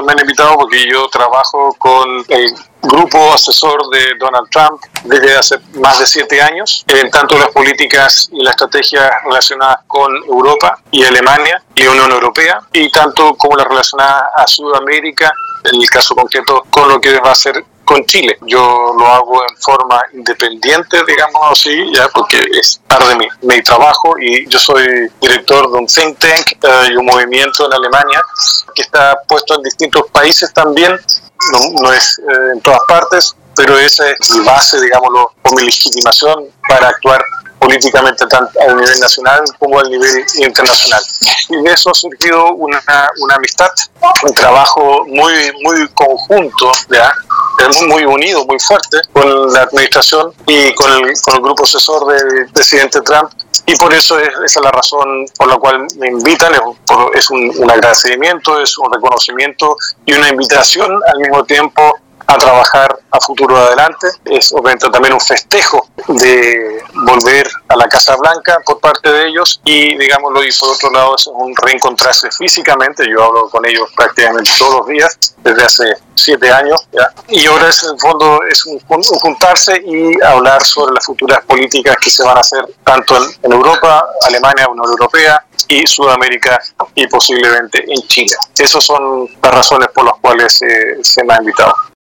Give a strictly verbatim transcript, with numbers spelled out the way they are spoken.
me han invitado porque yo trabajo con el grupo asesor de Donald Trump desde hace más de siete años, en tanto las políticas y la estrategia relacionadas con Europa y Alemania y la Unión Europea, y tanto como las relacionadas a Sudamérica, en el caso concreto con lo que va a ser con Chile. Yo lo hago en forma independiente, digamos así, ya, porque es parte de mi, mi trabajo, y yo soy director de un think tank uh, y un movimiento en Alemania que está puesto en distintos países también. No, no es eh, en todas partes, pero esa es mi base, digámoslo, o mi legitimación para actuar políticamente tanto a nivel nacional como a nivel internacional. Y de eso ha surgido una, una amistad, un trabajo muy, muy conjunto, ¿ya? Muy, muy unido, muy fuerte con la administración y con el, con el grupo asesor del presidente Trump, y por eso es, esa es la razón por la cual me invitan. Es, por, es un, un agradecimiento, es un reconocimiento y una invitación al mismo tiempo a trabajar a futuro adelante. Es obviamente también un festejo de volver a la Casa Blanca por parte de ellos, y digámoslo, y por otro lado es un reencontrarse físicamente. Yo hablo con ellos prácticamente todos los días desde hace siete años, ¿ya? Y ahora es, en el fondo es un, un juntarse y hablar sobre las futuras políticas que se van a hacer tanto en, en Europa, Alemania, Unión Europea y Sudamérica, y posiblemente en Chile. Esas son las razones por las cuales eh, se me ha invitado.